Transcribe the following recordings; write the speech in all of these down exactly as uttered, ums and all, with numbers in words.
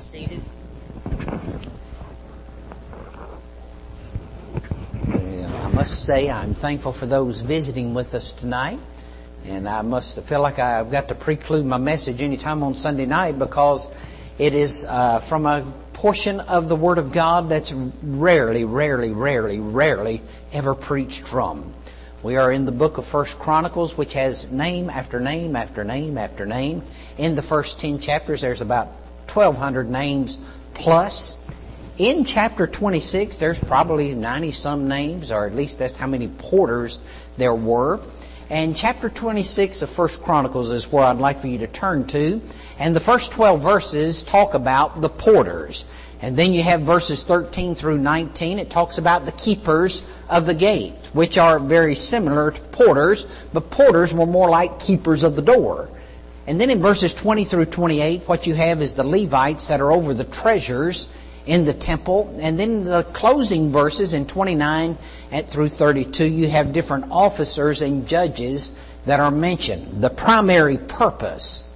seated. Well, I must say I'm thankful for those visiting with us tonight. And I must feel like I've got to preclude my message anytime on Sunday night because it is uh, from a portion of the Word of God that's rarely, rarely, rarely, rarely ever preached from. We are in the book of First Chronicles, which has name after name after name after name. In the first ten chapters, there's about twelve hundred names plus. In chapter twenty-six, there's probably ninety-some names, or at least that's how many porters there were. And chapter twenty-six of First Chronicles is where I'd like for you to turn to. And the first twelve verses talk about the porters. And then you have verses thirteen through nineteen. It talks about the keepers of the gate, which are very similar to porters, but porters were more like keepers of the door. And then in verses twenty through twenty-eight, what you have is the Levites that are over the treasures in the temple. And then the closing verses in twenty-nine through thirty-two, you have different officers and judges that are mentioned. The primary purpose,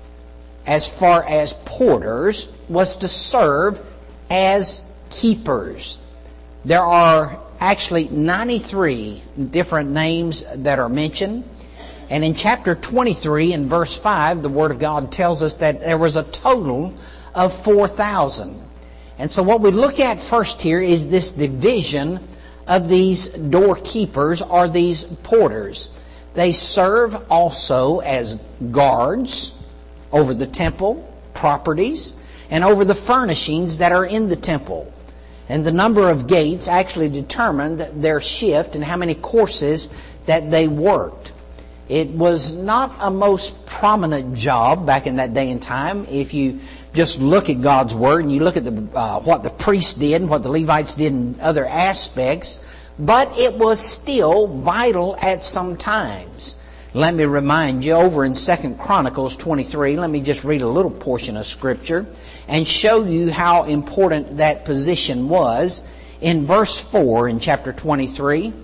as far as porters, was to serve as keepers. There are actually ninety-three different names that are mentioned. And in chapter twenty-three, in verse five, the Word of God tells us that there was a total of four thousand. And so what we look at first here is this division of these doorkeepers or these porters. They serve also as guards over the temple properties and over the furnishings that are in the temple. And the number of gates actually determined their shift and how many courses that they worked. It was not a most prominent job back in that day and time. If you just look at God's Word and you look at the, uh, what the priests did and what the Levites did in other aspects, but it was still vital at some times. Let me remind you, over in Second Chronicles twenty-three, let me just read a little portion of Scripture and show you how important that position was. In verse four in chapter twenty-three,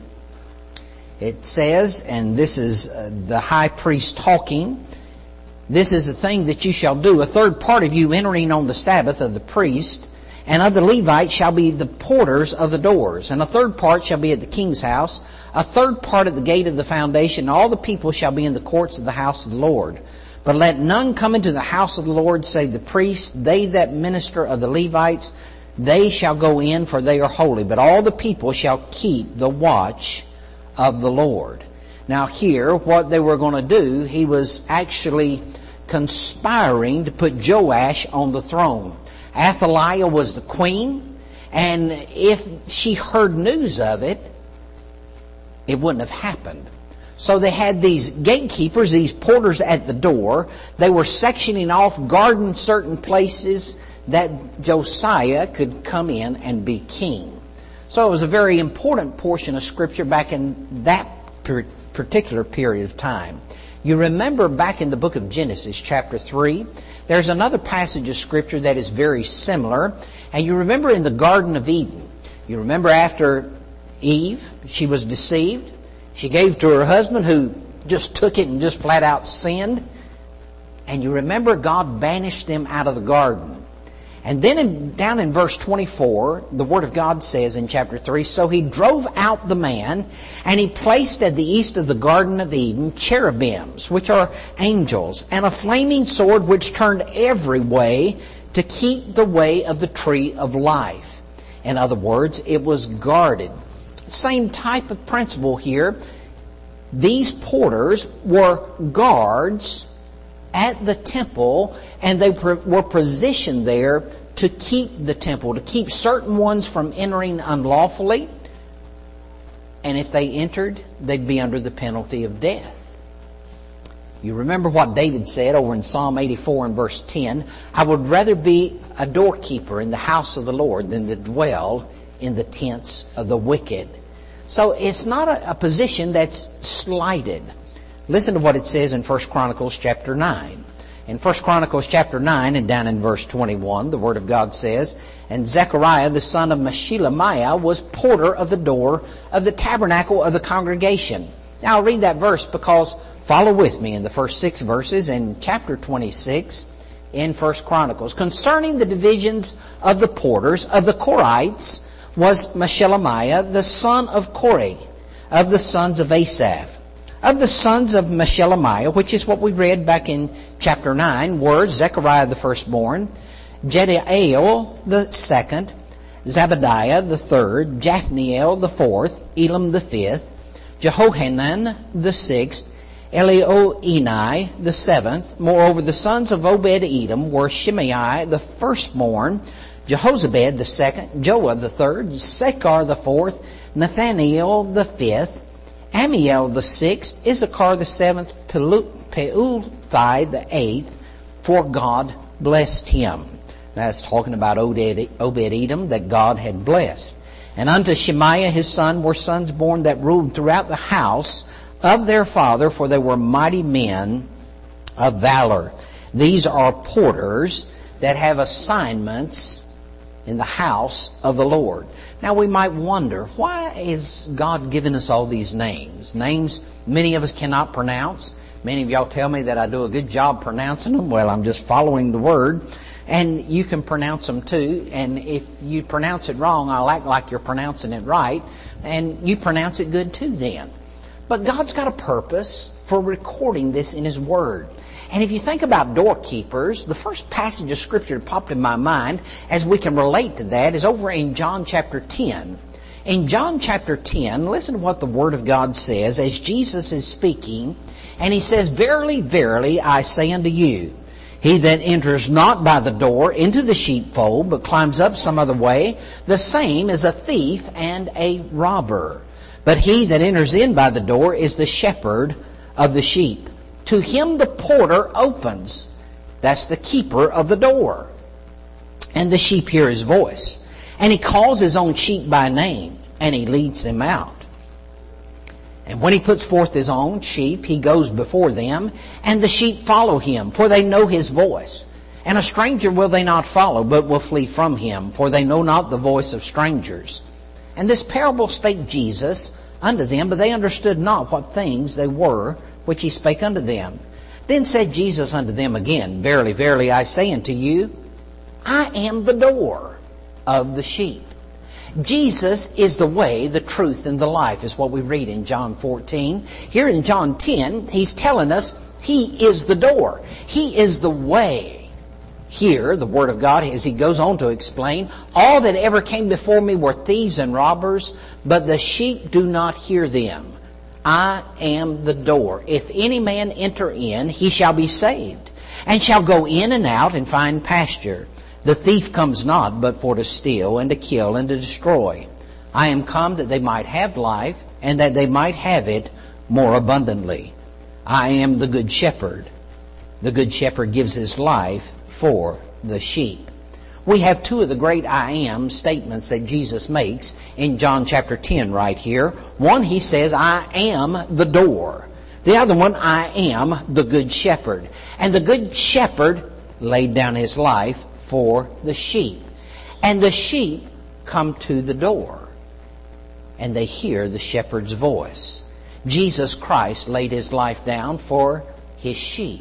it says, and this is the high priest talking, "This is the thing that you shall do. A third part of you entering on the Sabbath of the priest and of the Levites shall be the porters of the doors. And a third part shall be at the king's house. A third part at the gate of the foundation. All the people shall be in the courts of the house of the Lord. But let none come into the house of the Lord save the priests, they that minister of the Levites. They shall go in, for they are holy. But all the people shall keep the watch of the Lord." Now here, what they were going to do, he was actually conspiring to put Joash on the throne. Athaliah was the queen, and if she heard news of it, it wouldn't have happened. So they had these gatekeepers, these porters at the door. They were sectioning off, guarding certain places that Josiah could come in and be king. So it was a very important portion of Scripture back in that particular period of time. You remember back in the book of Genesis, chapter three, there's another passage of Scripture that is very similar. And you remember in the Garden of Eden, you remember after Eve, she was deceived. She gave to her husband who just took it and just flat out sinned. And you remember God banished them out of the garden. And then in, down in verse twenty-four, the Word of God says in chapter three, "So he drove out the man, and he placed at the east of the Garden of Eden cherubims, which are angels, and a flaming sword which turned every way to keep the way of the tree of life." In other words, it was guarded. Same type of principle here. These porters were guards at the temple, and they were positioned there to keep the temple, to keep certain ones from entering unlawfully. And if they entered, they'd be under the penalty of death. You remember what David said over in Psalm eighty-four and verse ten, "I would rather be a doorkeeper in the house of the Lord than to dwell in the tents of the wicked." So it's not a, a position that's slighted. Listen to what it says in First Chronicles chapter nine. In First Chronicles chapter nine and down in verse twenty-one, the Word of God says, "And Zechariah the son of Meshelemiah was porter of the door of the tabernacle of the congregation." Now I'll read that verse because follow with me in the first six verses. In chapter twenty-six, in First Chronicles. Concerning the divisions of the porters of the Korites was Meshelemiah, the son of Kore, of the sons of Asaph. Of the sons of Meshelemiah, which is what we read back in chapter nine, were Zechariah the firstborn, Jediael the second, Zabadiah the third, Jathniel the fourth, Elam the fifth, Jehohanan the sixth, Elioenai the seventh. Moreover, the sons of Obed-Edom were Shimei the firstborn, Jehozabad the second, Joah the third, Sechar the fourth, Nathaniel the fifth, Amiel the sixth, Issachar the seventh, Peuthai the eighth, for God blessed him. That's talking about Obed-Edom that God had blessed. And unto Shemaiah his son were sons born that ruled throughout the house of their father, for they were mighty men of valor. These are porters that have assignments in the house of the Lord. Now we might wonder, why is God giving us all these names? Names many of us cannot pronounce. Many of y'all tell me that I do a good job pronouncing them. Well, I'm just following the Word. And you can pronounce them too. And if you pronounce it wrong, I'll act like you're pronouncing it right. And you pronounce it good too then. But God's got a purpose for recording this in His Word. And if you think about doorkeepers, the first passage of Scripture that popped in my mind as we can relate to that is over in John chapter ten. In John chapter ten, listen to what the Word of God says as Jesus is speaking. And He says, Verily, verily, I say unto you, he that enters not by the door into the sheepfold, but climbs up some other way, the same is a thief and a robber. But he that enters in by the door is the shepherd of the sheep. To him the porter opens. That's the keeper of the door. And the sheep hear his voice. And he calls his own sheep by name, and he leads them out. And when he puts forth his own sheep, he goes before them, and the sheep follow him, for they know his voice. And a stranger will they not follow, but will flee from him, for they know not the voice of strangers. And this parable spake Jesus unto them, but they understood not what things they were which he spake unto them. Then said Jesus unto them again, Verily, verily, I say unto you, I am the door of the sheep. Jesus is the way, the truth, and the life, is what we read in John fourteen. Here in John ten, He's telling us He is the door. He is the way. Here, the Word of God, as He goes on to explain, all that ever came before me were thieves and robbers, but the sheep do not hear them. I am the door. If any man enter in, he shall be saved, and shall go in and out and find pasture. The thief comes not, but for to steal, and to kill, and to destroy. I am come that they might have life, and that they might have it more abundantly. I am the good shepherd. The good shepherd gives his life for the sheep. We have two of the great I am statements that Jesus makes in John chapter ten right here. One, He says, I am the door. The other one, I am the good shepherd. And the good shepherd laid down his life for the sheep. And the sheep come to the door, and they hear the shepherd's voice. Jesus Christ laid His life down for His sheep.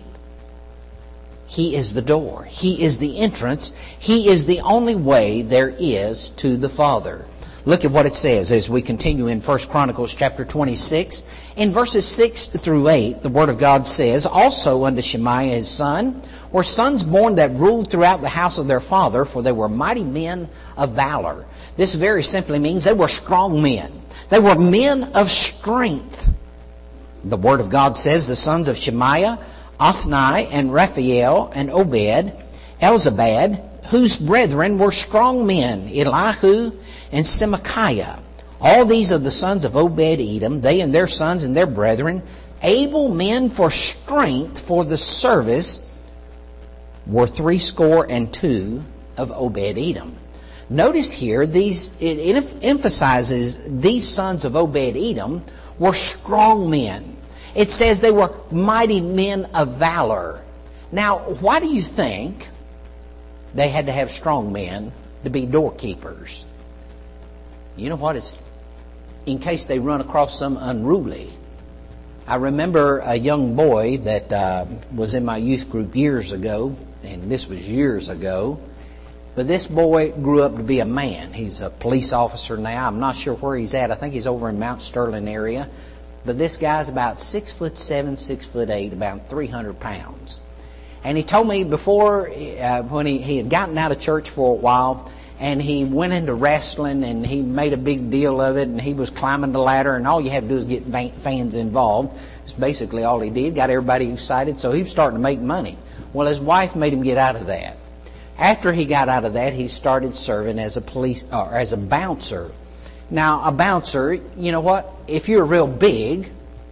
He is the door. He is the entrance. He is the only way there is to the Father. Look at what it says as we continue in First Chronicles chapter twenty-six. In verses six through eight, the Word of God says, Also unto Shemaiah his son were sons born that ruled throughout the house of their father, for they were mighty men of valor. This very simply means they were strong men. They were men of strength. The Word of God says the sons of Shemaiah, Othni and Raphael and Obed, Elzabad, whose brethren were strong men, Elihu and Semachiah. All these are the sons of Obed-Edom, they and their sons and their brethren, able men for strength for the service, were threescore and two of Obed-Edom. Notice here, these it, it emphasizes these sons of Obed-Edom were strong men. It says they were mighty men of valor. Now, why do you think they had to have strong men to be doorkeepers? You know what? It's in case they run across some unruly. I remember a young boy that uh, was in my youth group years ago, and this was years ago. But this boy grew up to be a man. He's a police officer now. I'm not sure where he's at. I think he's over in Mount Sterling area. But this guy's about six foot seven, six foot eight, about three hundred pounds. And he told me before, uh, when he, he had gotten out of church for a while, and he went into wrestling, and he made a big deal of it, and he was climbing the ladder, and all you had to do is get fans involved. That's basically all he did, got everybody excited, so he was starting to make money. Well, his wife made him get out of that. After he got out of that, he started serving as a police or as a bouncer. Now, a bouncer, you know what? If you're real big,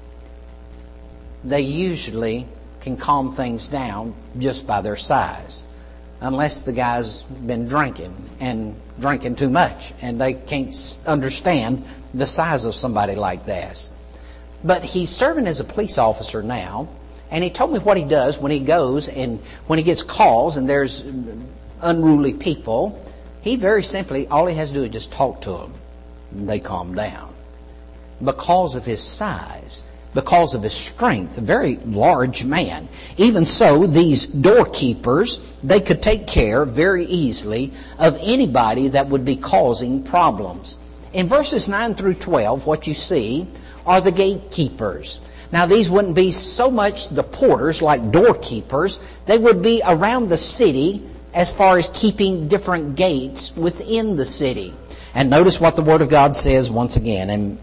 they usually can calm things down just by their size, unless the guy's been drinking and drinking too much, and they can't understand the size of somebody like that. But he's serving as a police officer now, and he told me what he does when he goes and when he gets calls and there's unruly people. He very simply, all he has to do is just talk to them. And they calm down. Because of his size, because of his strength, a very large man. Even so, these doorkeepers, they could take care very easily of anybody that would be causing problems. In verses nine through twelve, what you see are the gatekeepers. Now, these wouldn't be so much the porters like doorkeepers. They would be around the city as far as keeping different gates within the city. And notice what the Word of God says once again. And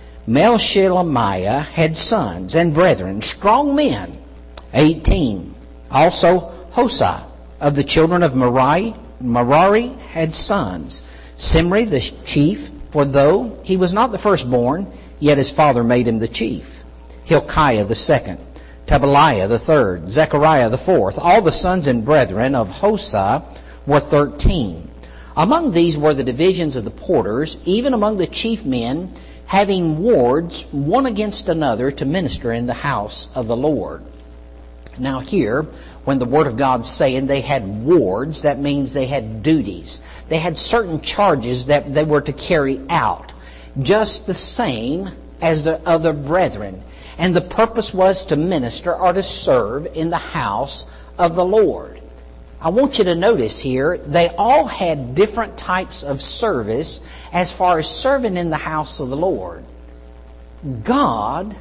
Meshelemiah had sons and brethren, strong men, eighteen. Also Hosah of the children of Merari, Merari had sons. Simri the chief, for though he was not the firstborn, yet his father made him the chief. Hilkiah the second, Tabaliah the third, Zechariah the fourth. All the sons and brethren of Hosah were thirteen. Among these were the divisions of the porters, even among the chief men, having wards one against another to minister in the house of the Lord. Now here, when the Word of God's saying they had wards, that means they had duties. They had certain charges that they were to carry out, just the same as the other brethren. And the purpose was to minister or to serve in the house of the Lord. I want you to notice here, they all had different types of service as far as serving in the house of the Lord. God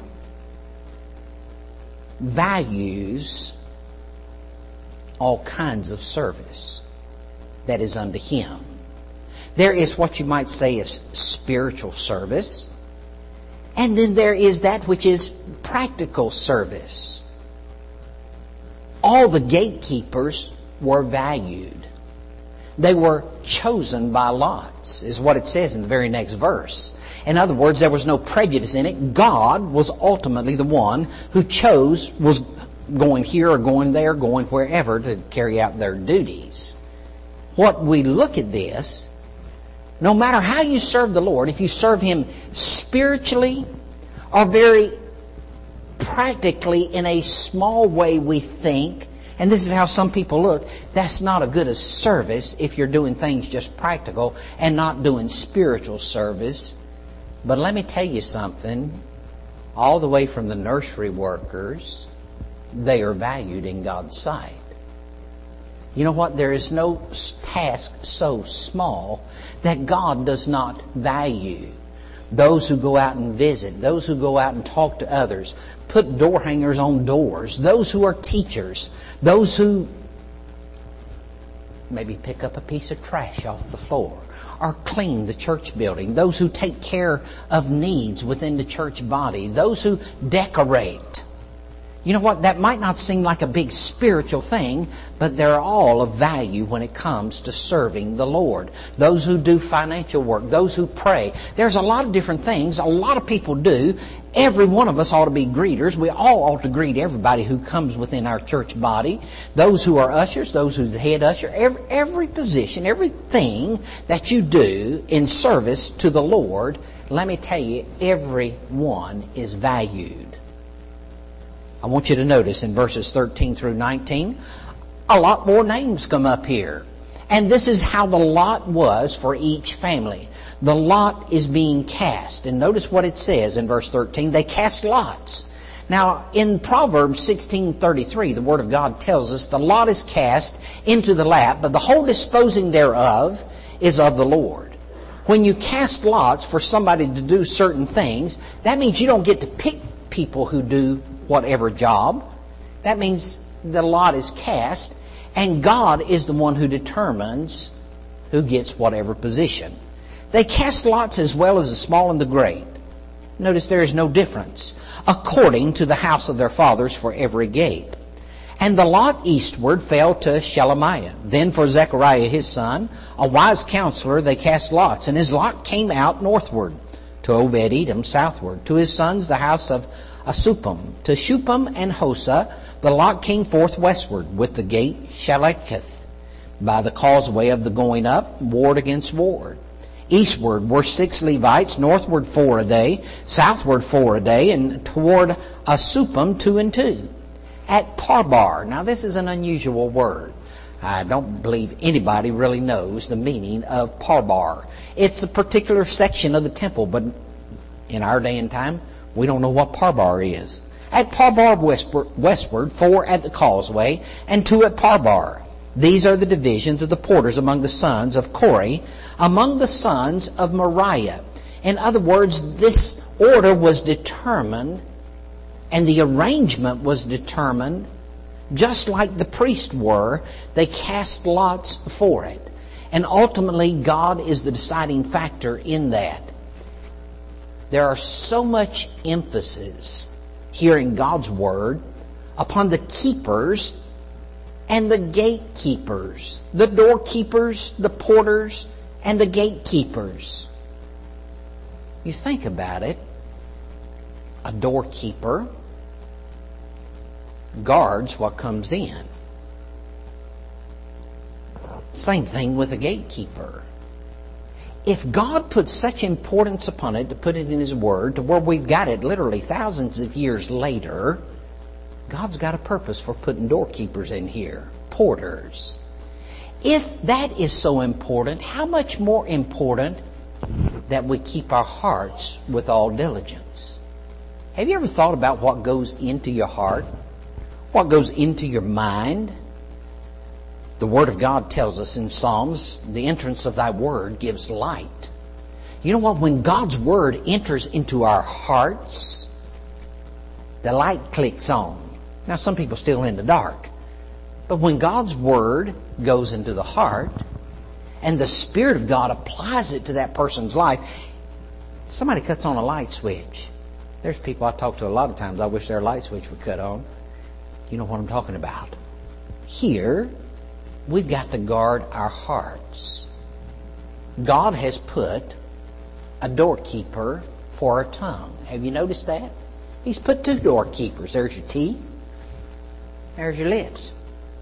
values all kinds of service that is unto Him. There is what you might say is spiritual service, and then there is that which is practical service. All the gatekeepers were valued. They were chosen by lots, is what it says in the very next verse. In other words, there was no prejudice in it. God was ultimately the one who chose, was going here or going there, going wherever to carry out their duties. What we look at this, no matter how you serve the Lord, if you serve Him spiritually or very practically in a small way we think, and this is how some people look, that's not a good a service if you're doing things just practical and not doing spiritual service. But let me tell you something, all the way from the nursery workers, they are valued in God's sight. You know what? There is no task so small that God does not value. Those who go out and visit, those who go out and talk to others, put door hangers on doors, those who are teachers, those who maybe pick up a piece of trash off the floor or clean the church building, those who take care of needs within the church body, those who decorate. You know what? That might not seem like a big spiritual thing, but they're all of value when it comes to serving the Lord. Those who do financial work, those who pray. There's a lot of different things a lot of people do. Every one of us ought to be greeters. We all ought to greet everybody who comes within our church body. Those who are ushers, those who are the head usher. Every, every position, everything that you do in service to the Lord, let me tell you, every one is valued. I want you to notice in verses thirteen through nineteen, a lot more names come up here. And this is how the lot was for each family. The lot is being cast. And notice what it says in verse thirteen. They cast lots. Now, in Proverbs sixteen thirty-three, the Word of God tells us, the lot is cast into the lap, but the whole disposing thereof is of the Lord. When you cast lots for somebody to do certain things, that means you don't get to pick people who do whatever job. That means the lot is cast, and God is the one who determines who gets whatever position. They cast lots as well as the small and the great. Notice there is no difference, according to the house of their fathers for every gate. And the lot eastward fell to Shelemiah. Then for Zechariah his son, a wise counselor, they cast lots. And his lot came out northward, to Obed-Edom southward. To his sons the house of Asupam. To Shupam and Hosa the lot came forth westward, with the gate Shaleketh, by the causeway of the going up, ward against ward. Eastward were six Levites, northward four a day, southward four a day, and toward Asupam two and two. At Parbar, now this is an unusual word. I don't believe anybody really knows the meaning of Parbar. It's a particular section of the temple, but in our day and time, we don't know what Parbar is. At Parbar westward, westward, four at the causeway, and two at Parbar. These are the divisions of the porters among the sons of Kori, among the sons of Moriah. In other words, this order was determined, and the arrangement was determined, just like the priests were. They cast lots for it. And ultimately, God is the deciding factor in that. There are so much emphasis here in God's Word upon the keepers and the gatekeepers, the doorkeepers, the porters, and the gatekeepers. You think about it, a doorkeeper guards what comes in. Same thing with a gatekeeper. If God put such importance upon it to put it in His Word to where we've got it literally thousands of years later, God's got a purpose for putting doorkeepers in here, porters. If that is so important, how much more important that we keep our hearts with all diligence? Have you ever thought about what goes into your heart? What goes into your mind? The Word of God tells us in Psalms, the entrance of Thy Word gives light. You know what? When God's Word enters into our hearts, the light clicks on. Now, some people still in the dark. But when God's Word goes into the heart, and the Spirit of God applies it to that person's life, somebody cuts on a light switch. There's people I talk to a lot of times, I wish their light switch would cut on. You know what I'm talking about. Here, we've got to guard our hearts. God has put a doorkeeper for our tongue. Have you noticed that? He's put two doorkeepers. There's your teeth. There's your lips.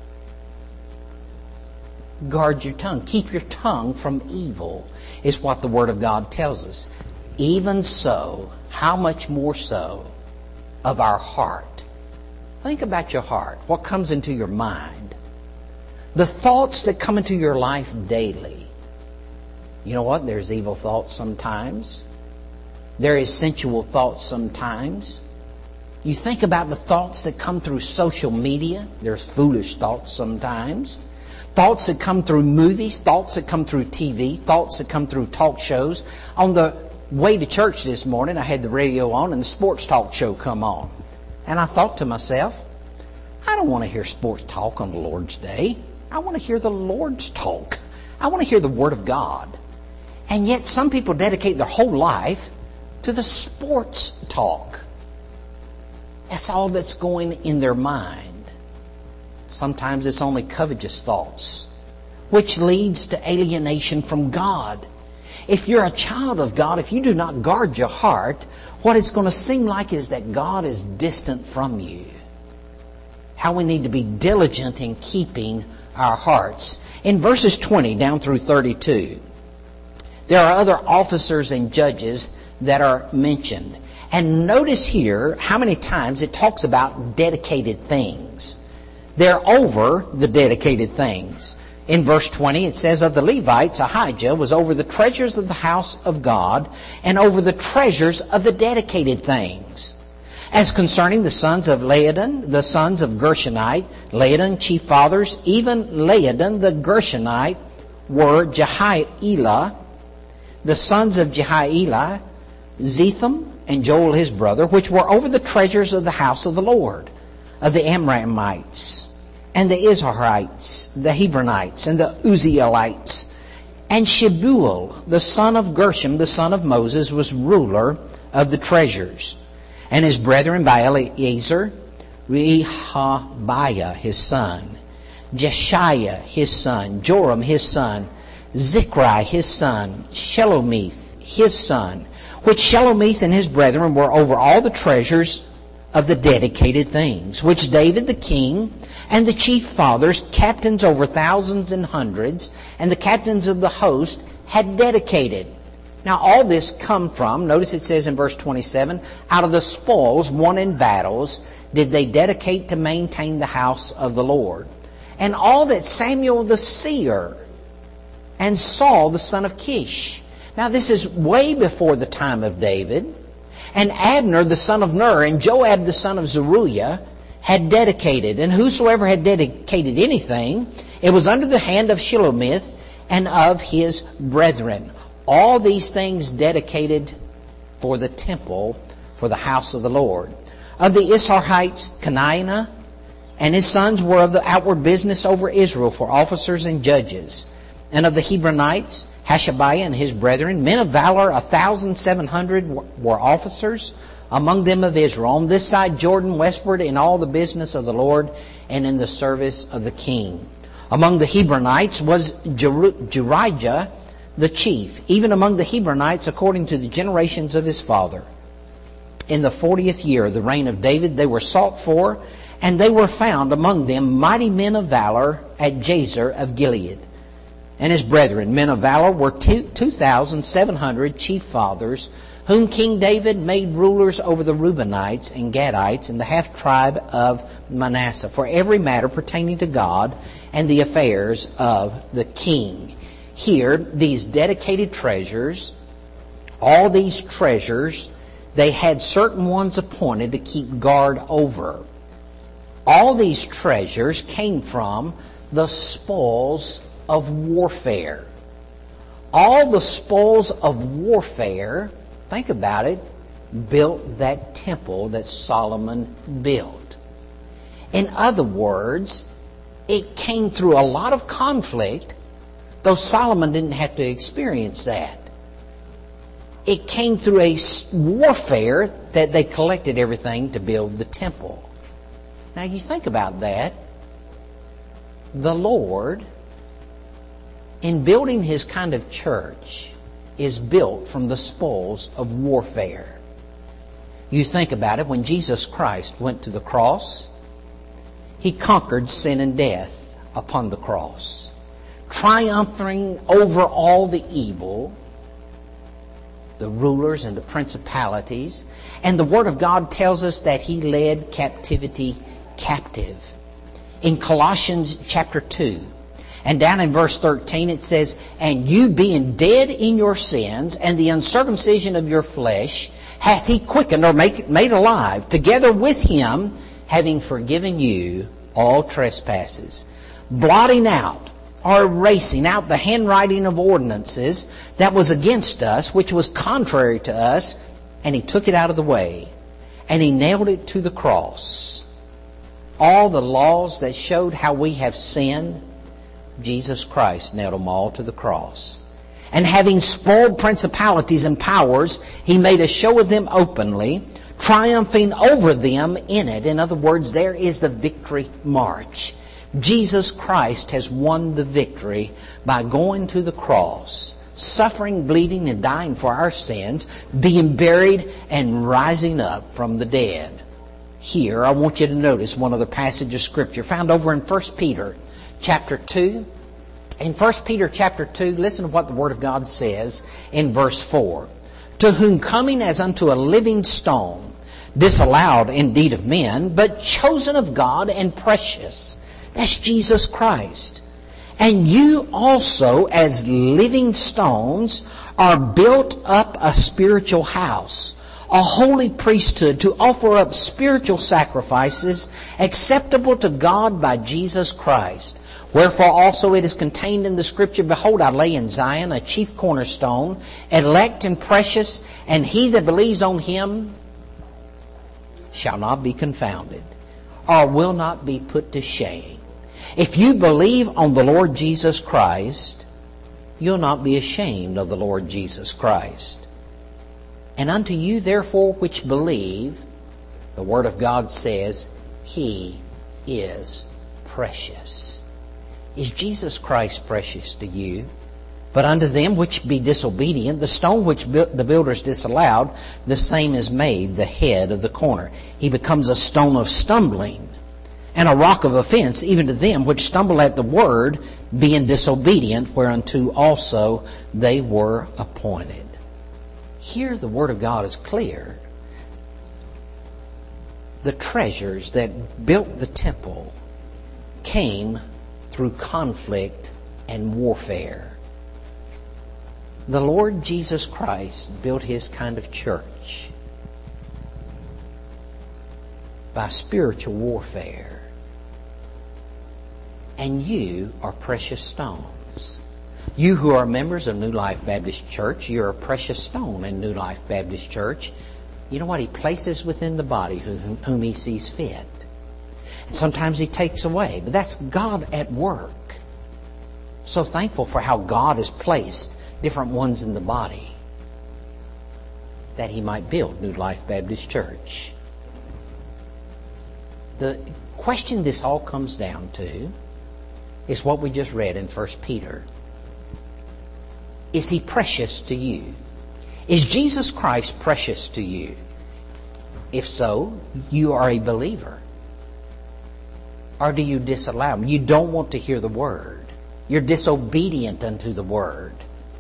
Guard your tongue. Keep your tongue from evil, is what the Word of God tells us. Even so, how much more so of our heart? Think about your heart. What comes into your mind? The thoughts that come into your life daily. You know what? There's evil thoughts sometimes. There is sensual thoughts sometimes. You think about the thoughts that come through social media. There's foolish thoughts sometimes. Thoughts that come through movies. Thoughts that come through T V. Thoughts that come through talk shows. On the way to church this morning, I had the radio on and the sports talk show come on. And I thought to myself, I don't want to hear sports talk on the Lord's Day. I want to hear the Lord's talk. I want to hear the Word of God. And yet some people dedicate their whole life to the sports talk. That's all that's going in their mind. Sometimes it's only covetous thoughts, which leads to alienation from God. If you're a child of God, if you do not guard your heart, what it's going to seem like is that God is distant from you. How we need to be diligent in keeping our hearts. In verses twenty down through thirty-two, there are other officers and judges that are mentioned. And notice here how many times it talks about dedicated things. They're over the dedicated things. In verse twenty, it says, of the Levites, Ahijah was over the treasures of the house of God and over the treasures of the dedicated things. As concerning the sons of Laodan, the sons of Gershonite, Laodan chief fathers, even Laodan the Gershonite, were Jehiel, the sons of Jehiel, Zetham, and Joel his brother, which were over the treasures of the house of the Lord, of the Amramites, and the Izharites, the Hebronites, and the Uzzielites. And Shebuel, the son of Gershom, the son of Moses, was ruler of the treasures. And his brethren by Eleazar, Rehabiah his son, Jeshiah his son, Joram his son, Zichri his son, Shelomith his son, which Shelomith and his brethren were over all the treasures of the dedicated things, which David the king and the chief fathers, captains over thousands and hundreds, and the captains of the host had dedicated. Now all this come from, notice it says in verse twenty-seven, out of the spoils won in battles did they dedicate to maintain the house of the Lord. And all that Samuel the seer and Saul the son of Kish. Now this is way before the time of David. And Abner the son of Ner and Joab the son of Zeruiah had dedicated. And whosoever had dedicated anything, it was under the hand of Shelomith and of his brethren. All these things dedicated for the temple, for the house of the Lord. Of the Issarites, Canaanah and his sons were of the outward business over Israel for officers and judges. And of the Hebronites, Hashabiah and his brethren, men of valor, a thousand seven hundred were officers among them of Israel, on this side Jordan westward, in all the business of the Lord and in the service of the king. Among the Hebronites was Jerijah the chief, even among the Hebronites according to the generations of his father. In the fortieth year of the reign of David they were sought for, and they were found among them mighty men of valor at Jazer of Gilead. And his brethren, men of valor, were two thousand seven hundred chief fathers, whom King David made rulers over the Reubenites and Gadites and the half tribe of Manasseh, for every matter pertaining to God and the affairs of the king. Here, these dedicated treasures, all these treasures, they had certain ones appointed to keep guard over. All these treasures came from the spoils of warfare. All the spoils of warfare, think about it, built that temple that Solomon built. In other words, it came through a lot of conflict, though Solomon didn't have to experience that. It came through a warfare that they collected everything to build the temple. Now you think about that. The Lord, in building His kind of church, is built from the spoils of warfare. You think about it, when Jesus Christ went to the cross, He conquered sin and death upon the cross, triumphing over all the evil, the rulers and the principalities. And the Word of God tells us that He led captivity captive. In Colossians chapter two, and down in verse thirteen it says, "And you being dead in your sins, and the uncircumcision of your flesh, hath He quickened," or make, made alive, "together with Him, having forgiven you all trespasses, blotting out," or erasing out, "the handwriting of ordinances that was against us, which was contrary to us, and He took it out of the way, and He nailed it to the cross." All the laws that showed how we have sinned, Jesus Christ nailed them all to the cross. "And having spoiled principalities and powers, He made a show of them openly, triumphing over them in it." In other words, there is the victory march. Jesus Christ has won the victory by going to the cross, suffering, bleeding, and dying for our sins, being buried, and rising up from the dead. Here, I want you to notice one other passage of Scripture found over in First Peter chapter two. In First Peter chapter two, listen to what the Word of God says in verse four. "To whom coming as unto a living stone, disallowed indeed of men, but chosen of God and precious." That's Jesus Christ. "And you also as living stones are built up a spiritual house, a holy priesthood, to offer up spiritual sacrifices acceptable to God by Jesus Christ. Wherefore also it is contained in the Scripture, Behold, I lay in Zion a chief cornerstone, elect and precious, and he that believes on him shall not be confounded, or will not be put to shame. If you believe on the Lord Jesus Christ, you'll not be ashamed of the Lord Jesus Christ. And unto you therefore which believe, the Word of God says, He is precious. Is Jesus Christ precious to you? But unto them which be disobedient, the stone which the builders disallowed, the same is made the head of the corner. He becomes a stone of stumbling and a rock of offense, even to them which stumble at the word, being disobedient, whereunto also they were appointed. Here the Word of God is clear. The treasures that built the temple came through conflict and warfare. The Lord Jesus Christ built His kind of church by spiritual warfare. And you are precious stones. You who are members of New Life Baptist Church, you're a precious stone in New Life Baptist Church. You know what? He places within the body whom, whom He sees fit. And sometimes He takes away. But that's God at work. So thankful for how God has placed different ones in the body, that He might build New Life Baptist Church. The question this all comes down to is what we just read in First Peter. Is He precious to you? Is Jesus Christ precious to you? If so, you are a believer. Or do you disallow Him? You don't want to hear the Word. You're disobedient unto the Word.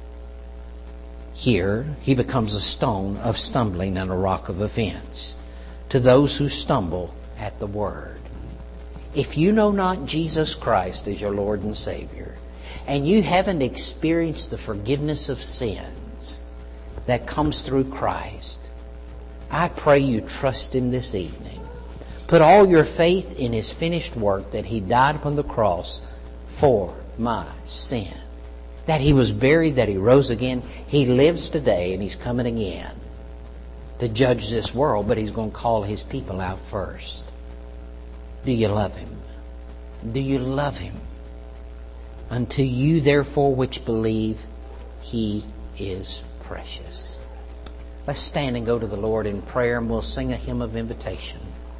Here, He becomes a stone of stumbling and a rock of offense to those who stumble at the Word. If you know not Jesus Christ as your Lord and Savior, and you haven't experienced the forgiveness of sins that comes through Christ, I pray you trust Him this evening. Put all your faith in His finished work, that He died upon the cross for my sin, that He was buried, that He rose again. He lives today, and He's coming again to judge this world, but He's going to call His people out first. Do you love Him? Do you love Him? Unto you, therefore, which believe, He is precious. Let's stand and go to the Lord in prayer, and we'll sing a hymn of invitation.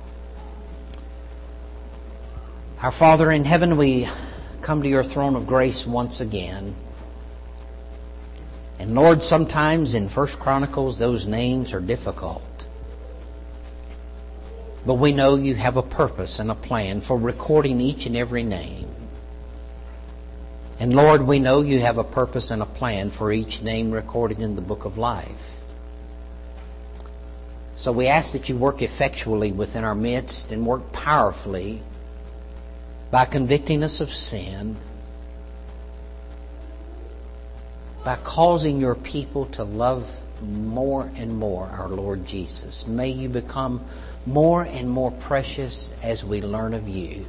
Our Father in heaven, we come to your throne of grace once again. And Lord, sometimes in First Chronicles, those names are difficult. But we know you have a purpose and a plan for recording each and every name. And Lord, we know you have a purpose and a plan for each name recorded in the book of life. So we ask that you work effectually within our midst and work powerfully by convicting us of sin, by causing your people to love more and more our Lord Jesus. May you become more and more precious as we learn of you.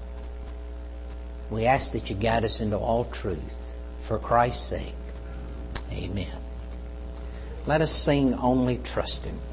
We ask that you guide us into all truth. For Christ's sake, amen. Let us sing Only Trust Him.